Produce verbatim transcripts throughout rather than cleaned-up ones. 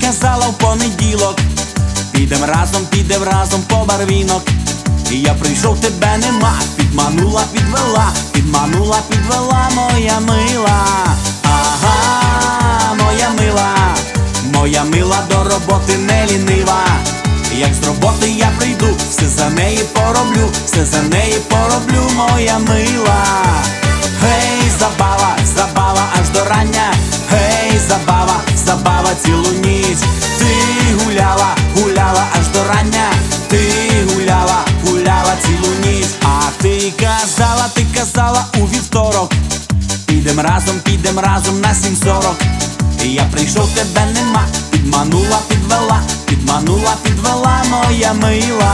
казала в понеділок, підем разом, підем разом по барвінок. І я прийшов, тебе нема, підманула, підвела, підманула, підвела, моя мила. Ага, моя мила, моя мила до роботи не лінива. Як з роботи я прийду, все за неї пороблю, все за неї пороблю, моя мила. Гей, забава, забава аж до рання, гей, забава, забава цілу ніч. Ти гуляла, гуляла аж до рання, ти гуляла, гуляла цілу ніч. А ти казала, ти казала у вівторок, підем разом, підем разом на сім сорок. І я прийшов, тебе нема, підманула, підвела, підманула, підвела, моя мила.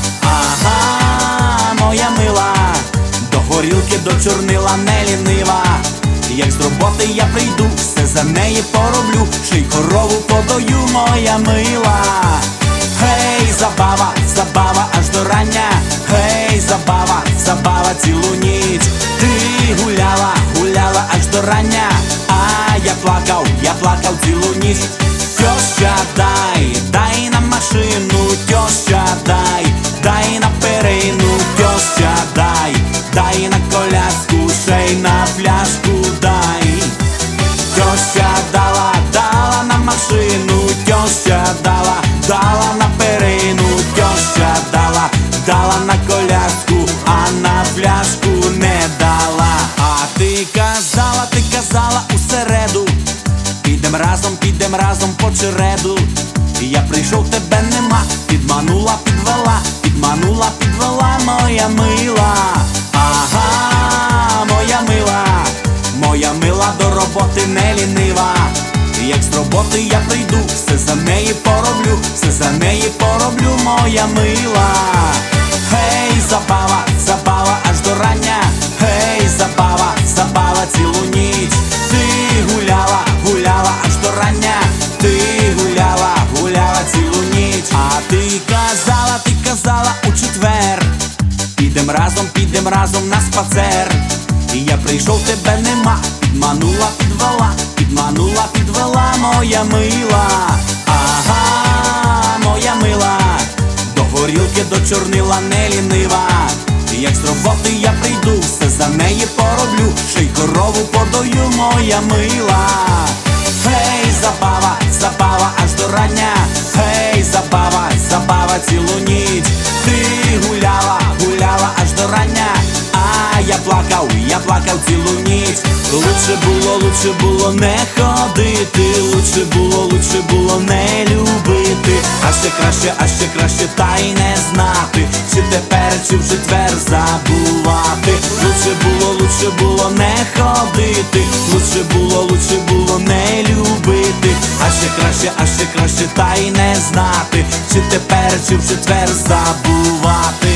Ага, моя мила, до горілки, до чорнила не лінива. Як з роботи я прийду, все за неї пороблю, ще й корову подою, моя мила. Гей, забава, забава аж до рання, гей, забава, забава цілу ніч. Ти гуляла, гуляла аж до рання, а я плакав, я плакав цілу ніч. Тьоща, дай, дай на машину, тьоща, дай, дай на перину, тьоща, дай, дай на коляску, ще й на пляшку дай. Тьоща дала, дала на машину, тьоща дала, дала на перину, тьоща дала, дала на коляску, а на пляшку не дала. А ти казала, ти казала у середу, підем разом, підем разом по череду. І я прийшов, тебе нема, підманула, підвела, підманула, підвела, моя мила. Ага, моя мила, моя мила до роботи не лінива. Як з роботи я прийду, все за неї пороблю, все за неї пороблю, моя мила. Гей, забава, забава аж до рання, гей, забава, забава цілу ніч. Ти гуляла, гуляла аж до рання, ти гуляла, гуляла цілу ніч. А ти казала, ти казала у четвер, підем разом, підем разом на спацер. І я прийшов, тебе нема, підманула, підвела, підманула, підвела, моя мила. Ага, моя мила, до горілки, до чорнила не лінива. Як з роботи я прийду, все за неї пороблю, ще й корову подою, моя мила. Гей, забава, забава аж до рання, гей, забава, забава цілу ніч. Ти гуляла, гуляла аж до рання, а я плакав, я плакав цілу ніч. Лучше було, лучше було не ходити, лучше було, лучше було не любити. А ще краще, а ще краще та й не знати, чи тепер, чи в четвер забувати. Лучше було, лучше було не ходити, лучше було, лучше було не любити. А ще краще, а ще краще та й не знати, чи тепер, чи в четвер забувати.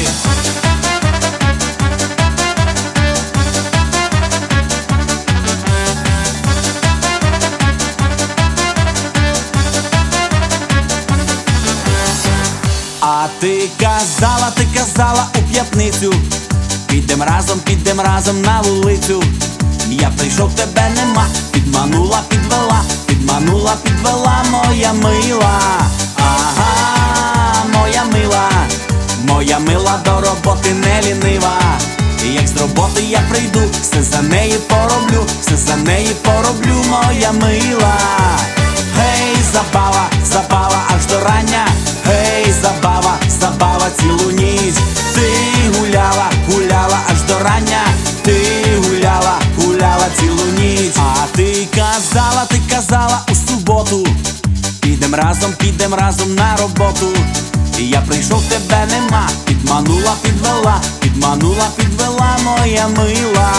А ти казала, ти казала у п'ятницю, підем разом, підем разом на вулицю. Я прийшов, тебе нема, підманула, підвела, підманула, підвела, моя мила. Ага, моя мила, моя мила до роботи не лінива. Як з роботи я прийду, все за неї пороблю, все за неї пороблю, моя мила. Гей, забава, забава аж до рання, гей, забава, забава цілу ніч. Ти гуляла, гуляла аж до рання, ти гуляла, гуляла цілу ніч. А ти казала, ти казала у суботу, підем разом, підем разом на роботу. І я прийшов, тебе нема, підманула, підвела, підманула, підвела, моя мила.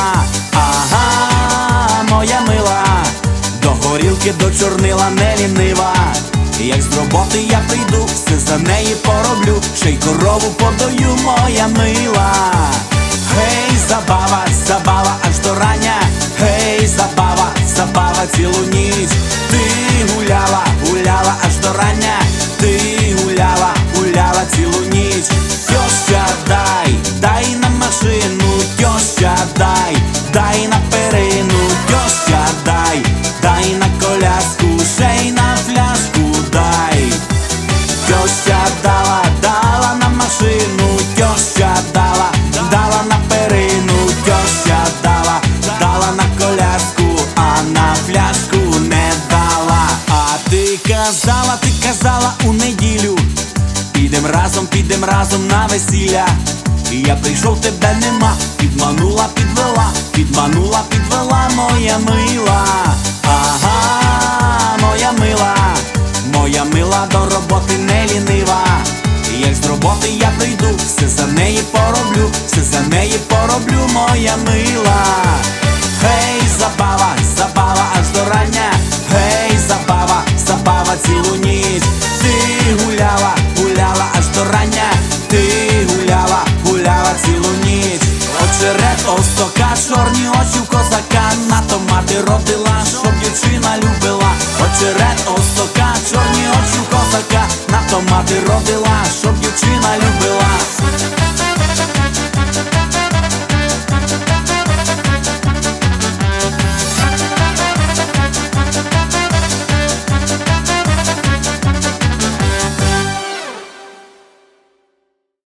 Ага, моя мила, до горілки, до чорнила не лінива. Як з роботи я прийду, все за неї пороблю, ще й корову подою, моя мила. Гей, забава, забава аж до рання, гей, забава, забава цілу ніч. Ти гуляла, гуляла аж до рання, ти гуляла, гуляла цілу ніч. Тьоща, дай, дай на машину, тьоща, дай, дай на перину, тьоща, дай, дай на коляску, ще й на пляшку дай. казала у неділю, підем разом, підем разом на весілля. І я прийшов, тебе нема, підманула, підвела, підманула, підвела, моя мила. Ага, моя мила, моя мила, до роботи не лінива. І як з роботи я прийду, все за неї пороблю, все за неї пороблю, моя мила. Гей, забава, забава аж до рання, гей, забава, забава цілу ніч. Ти гуляла, гуляла аж до рання, ти гуляла, гуляла цілу ніч. Очерет остока, чорні очі в козака, на то мати родила, щоб дівчина любила. Очерет остока, чорні очі в козака, на то мати родила, щоб